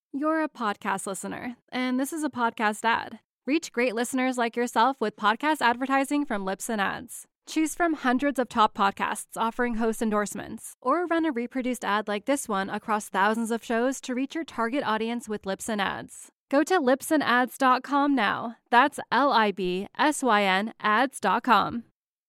You're a podcast listener, and this is a podcast ad. Reach great listeners like yourself with podcast advertising from Libsyn Ads. Choose from hundreds of top podcasts offering host endorsements, or run a reproduced ad like this one across thousands of shows to reach your target audience with Libsyn Ads. Go to libsynads.com now. That's LIBSYN ads.com.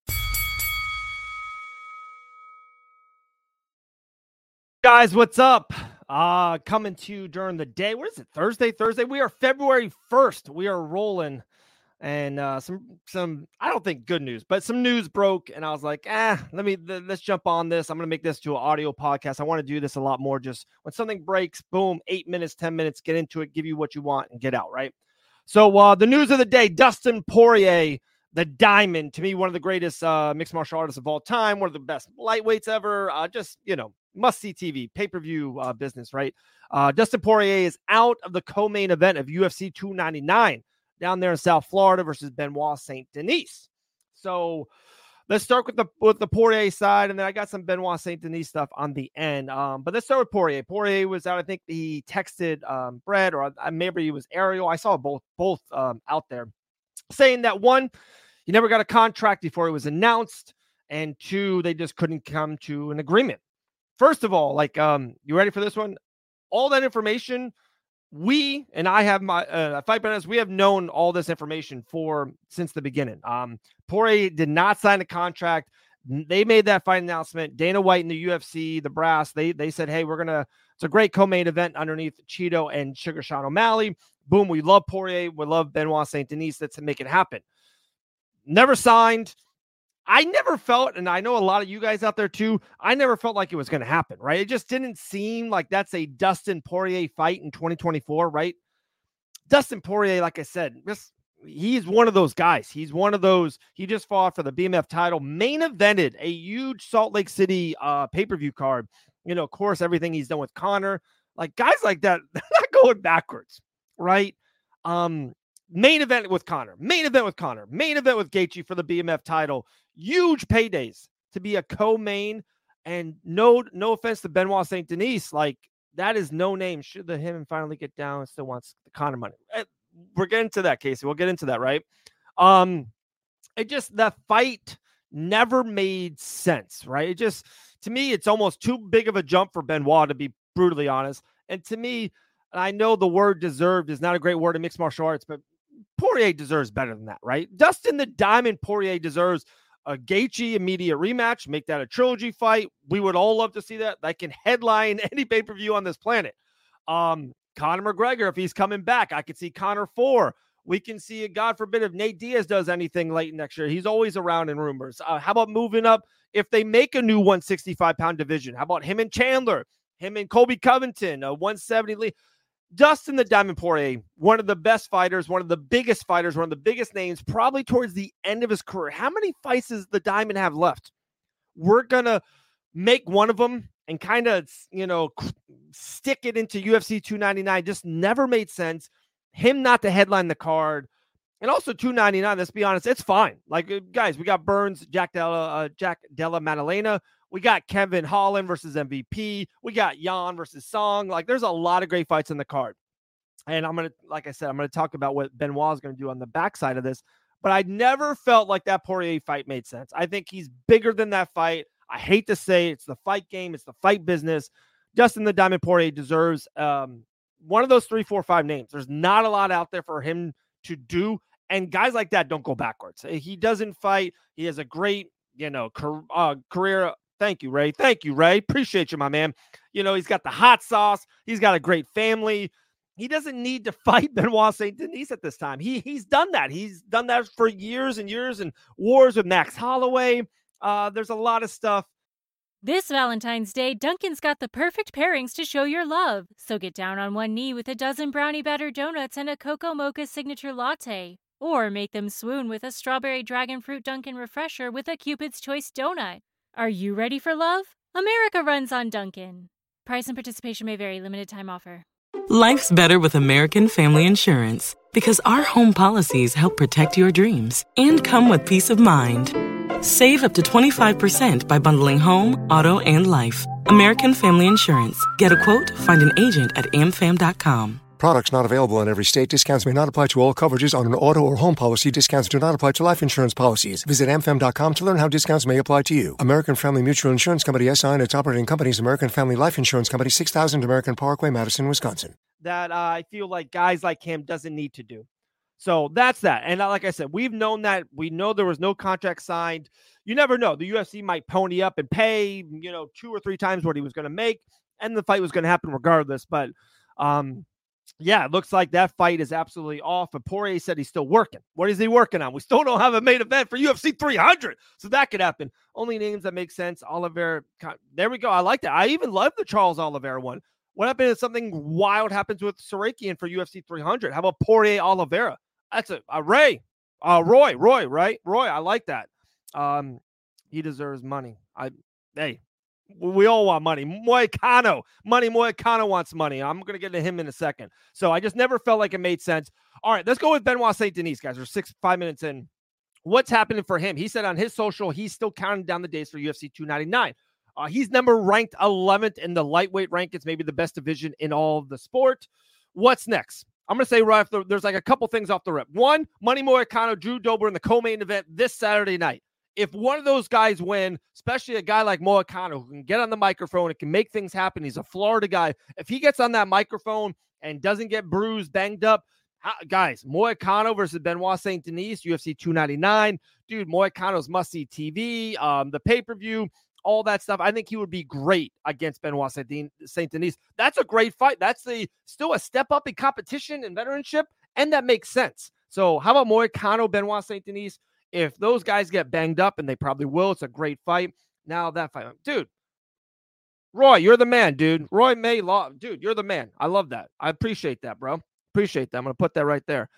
Guys, what's up? Coming to you during the day. What is it? Thursday. We are February 1st. We are rolling, and some I don't think good news, but some news broke, and I was like, let's jump on this. I'm gonna make this to an audio podcast. I want to do this a lot more. Just when something breaks, boom, 8 minutes, 10 minutes, get into it, give you what you want, and get out. Right. So the news of the day: Dustin Poirier, the Diamond, to me, one of the greatest mixed martial artists of all time, one of the best lightweights ever. Must-see TV, pay-per-view business, right? Dustin Poirier is out of the co-main event of UFC 299 down there in South Florida versus Benoit Saint Denis. So let's start with the Poirier side, and then I got some Benoit Saint Denis stuff on the end. But let's start with Poirier. Poirier was out. I think he texted Brett, or maybe he was Ariel. I saw both out there saying that, one, he never got a contract before it was announced, and two, they just couldn't come to an agreement. First of all, you ready for this one? All that information, we and I have my Fight Bananas, we have known all this information since the beginning. Poirier did not sign a contract. They made that fight announcement. Dana White and the UFC, the brass, they said, hey, it's a great co-main event underneath Cheeto and Sugar Sean O'Malley. Boom, we love Poirier. We love Benoit Saint Denis. Let's make it happen. Never signed. I never felt, and I know a lot of you guys out there too, I never felt like it was going to happen, right? It just didn't seem like that's a Dustin Poirier fight in 2024, right? Dustin Poirier, like I said, he's one of those guys. He's one of those, he just fought for the BMF title, main evented a huge Salt Lake City pay-per-view card. Of course, everything he's done with Conor, like guys like that, they're not going backwards, right? Main event with Conor, main event with Gaethje for the BMF title. Huge paydays to be a co-main, and no offense to Benoit Saint Denis, like that is no name. Should him finally get down and still wants the Conor money. We're getting to that, Casey. We'll get into that, right? The fight never made sense, right? To me, it's almost too big of a jump for Benoit, to be brutally honest. And to me, I know the word deserved is not a great word in mixed martial arts, but Poirier deserves better than that, right? Dustin the Diamond Poirier deserves a Gaethje immediate rematch, make that a trilogy fight. We would all love to see that. That can headline any pay-per-view on this planet. Conor McGregor, if he's coming back, I could see Conor 4. We can see, God forbid, if Nate Diaz does anything late next year. He's always around in rumors. How about moving up if they make a new 165-pound division? How about him and Chandler? Him and Colby Covington, 170. Dustin the Diamond Poirier, one of the best fighters, one of the biggest fighters, one of the biggest names, probably towards the end of his career. How many fights does the Diamond have left? We're going to make one of them and kind of, stick it into UFC 299. Just never made sense. Him not to headline the card. And also 299, let's be honest, it's fine. Like, guys, we got Burns, Jack Della Maddalena. We got Kevin Holland versus MVP. We got Jan versus Song. Like, there's a lot of great fights in the card. And I'm going to talk about what Benoit is going to do on the backside of this. But I never felt like that Poirier fight made sense. I think he's bigger than that fight. I hate to say it's the fight game. It's the fight business. Dustin the Diamond Poirier deserves one of those 3, 4, 5 names. There's not a lot out there for him to do. And guys like that don't go backwards. He doesn't fight. He has a great, career. Thank you, Ray. Appreciate you, my man. He's got the hot sauce. He's got a great family. He doesn't need to fight Benoit Saint Denis at this time. He's done that. He's done that for years and years, and wars with Max Holloway. There's a lot of stuff. This Valentine's Day, Dunkin's got the perfect pairings to show your love. So get down on one knee with a dozen brownie batter donuts and a Cocoa Mocha signature latte. Or make them swoon with a strawberry dragon fruit Dunkin' refresher with a Cupid's Choice donut. Are you ready for love? America runs on Dunkin'. Price and participation may vary. Limited time offer. Life's better with American Family Insurance because our home policies help protect your dreams and come with peace of mind. Save up to 25% by bundling home, auto, and life. American Family Insurance. Get a quote, find an agent at amfam.com. Products not available in every state. Discounts may not apply to all coverages on an auto or home policy. Discounts do not apply to life insurance policies. Visit amfam.com to learn how discounts may apply to you. American Family Mutual Insurance Company, SI, and its operating companies, American Family Life Insurance Company, 6000 American Parkway, Madison, Wisconsin. That I feel like guys like him doesn't need to do. So that's that. And like I said, we've known that. We know there was no contract signed. You never know. The UFC might pony up and pay, 2 or 3 times what he was going to make, and the fight was going to happen regardless. But, yeah, it looks like that fight is absolutely off. But Poirier said he's still working. What is he working on? We still don't have a main event for UFC 300. So that could happen. Only names that make sense. Oliveira. There we go. I like that. I even love the Charles Oliveira one. What happened if something wild happens with Sarakian for UFC 300? How about Poirier Oliveira? That's Roy, right? Roy, I like that. He deserves money. We all want money. Moicano wants money. I'm going to get to him in a second. So I just never felt like it made sense. All right, let's go with Benoit Saint Denis, guys. We're 5 minutes in. What's happening for him? He said on his social, he's still counting down the days for UFC 299. He's ranked 11th in the lightweight rankings, maybe the best division in all of the sport. What's next? I'm going to say right after, there's like a couple things off the rip. One, Money Moicano, Drew Dober in the co-main event this Saturday night. If one of those guys win, especially a guy like Moicano who can get on the microphone and can make things happen, he's a Florida guy. If he gets on that microphone and doesn't get bruised, banged up, guys, Moicano versus Benoit Saint Denis, UFC 299. Dude, Moicano's must-see TV, the pay-per-view, all that stuff. I think he would be great against Benoit Saint Denis. That's a great fight. That's still a step up in competition and veteranship, and that makes sense. So how about Moicano, Benoit Saint Denis? If those guys get banged up, and they probably will, it's a great fight. Now that fight, dude, Roy, you're the man, dude. Roy May Law, dude, you're the man. I love that. I appreciate that, bro. Appreciate that. I'm going to put that right there.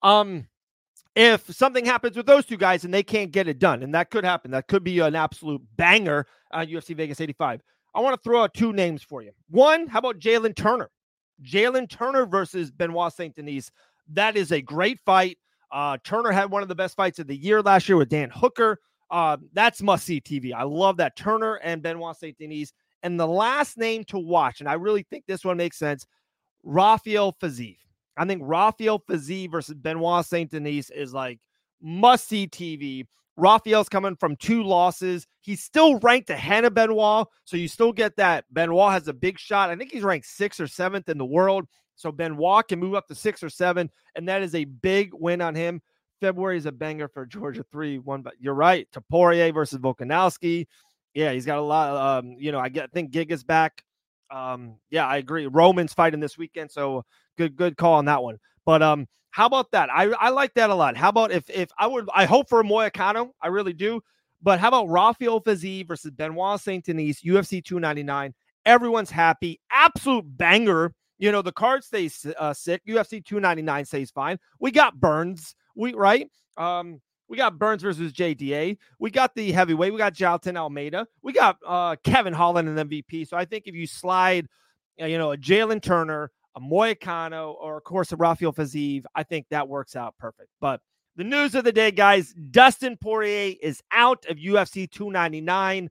If something happens with those two guys and they can't get it done, and that could happen, that could be an absolute banger on UFC Vegas 85. I want to throw out 2 names for you. One, how about Jalen Turner? Jalen Turner versus Benoit Saint Denis. That is a great fight. Turner had one of the best fights of the year last year with Dan Hooker. That's must-see TV. I love that. Turner and Benoit Saint Denis. And the last name to watch, and I really think this one makes sense, Rafael Fiziev. I think Rafael Fiziev versus Benoit Saint Denis is like must-see TV. Rafael's coming from 2 losses. He's still ranked ahead of Benoit, so you still get that. Benoit has a big shot. I think he's ranked 6th or 7th in the world. So Benoit can move up to 6 or 7, and that is a big win on him. February is a banger for Georgia 3-1, but you're right. Poirier versus Volkanovski. Yeah, he's got a lot. I think Giga's back. Yeah, I agree. Roman's fighting this weekend, so good call on that one. But how about that? I like that a lot. How about if I hope for a Moicano, I really do. But how about Rafael Fiziev versus Benoit Saint Denis, UFC 299? Everyone's happy. Absolute banger. The card stays sick. UFC 299 stays fine. We got Burns. We got Burns versus JDA. We got the heavyweight. We got Jailton Almeida. We got Kevin Holland and MVP. So I think if you slide, a Jalen Turner, a Moicano, or of course a Rafael Fiziev, I think that works out perfect. But the news of the day, guys, Dustin Poirier is out of UFC 299.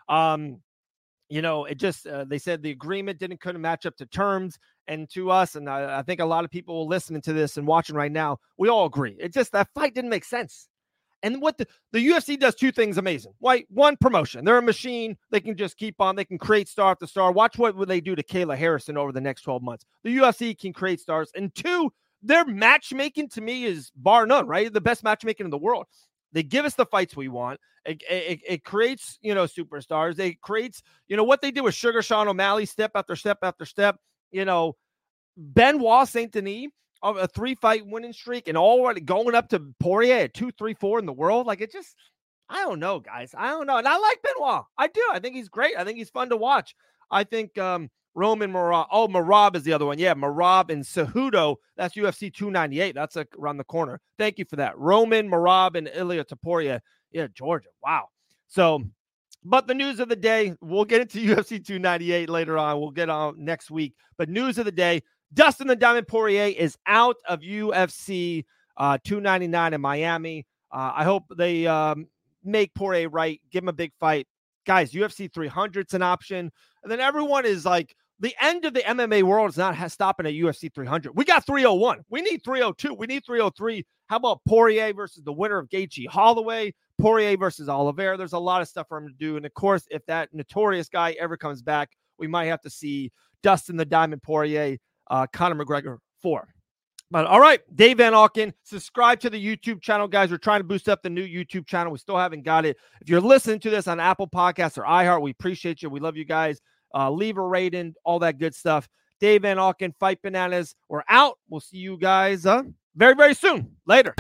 It just they said the agreement couldn't match up to terms and to us, and I think a lot of people listening to this and watching right now, we all agree. It just that fight didn't make sense. And what the UFC does 2 things amazing. Right? One, promotion. They're a machine. They can just keep on. They can create star after star. Watch what they do to Kayla Harrison over the next 12 months. The UFC can create stars. And 2, their matchmaking to me is bar none, right? The best matchmaking in the world. They give us the fights we want. It creates, superstars. It creates, what they did with Sugar Sean O'Malley, step after step after step. Benoit Saint Denis, of a 3-fight winning streak, and already going up to Poirier at 2, 3, 4 in the world. Like, it just, I don't know, guys. I don't know. And I like Benoit. I do. I think he's great. I think he's fun to watch. I think Roman Merab. Oh, Merab is the other one. Yeah, Merab and Cejudo. That's UFC 298. That's around the corner. Thank you for that. Roman, Merab, and Ilia Topuria. Yeah, Georgia. Wow. So, but the news of the day, we'll get into UFC 298 later on. We'll get on next week. But news of the day, Dustin the Diamond Poirier is out of UFC 299 in Miami. I hope they make Poirier right, give him a big fight. Guys, UFC 300's an option. And then everyone is like, the end of the MMA world is not stopping at UFC 300. We got 301. We need 302. We need 303. How about Poirier versus the winner of Gaethje Holloway? Poirier versus Oliveira. There's a lot of stuff for him to do. And of course, if that notorious guy ever comes back, we might have to see Dustin the Diamond Poirier, Conor McGregor 4. But all right, Dave Van Auken, subscribe to the YouTube channel, guys. We're trying to boost up the new YouTube channel. We still haven't got it. If you're listening to this on Apple Podcasts or iHeart, we appreciate you. We love you guys. Leave a rating, all that good stuff. Dave Van Auken, Fight Bananas. We're out. We'll see you guys very, very soon. Later.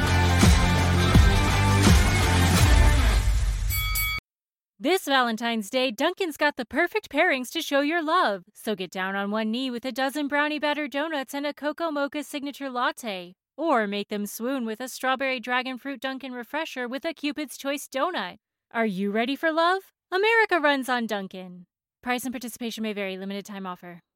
This Valentine's Day, Dunkin's got the perfect pairings to show your love. So get down on one knee with a dozen brownie batter donuts and a cocoa mocha signature latte. Or make them swoon with a strawberry dragon fruit Dunkin' refresher with a Cupid's Choice donut. Are you ready for love? America runs on Dunkin'. Price and participation may vary. Limited time offer.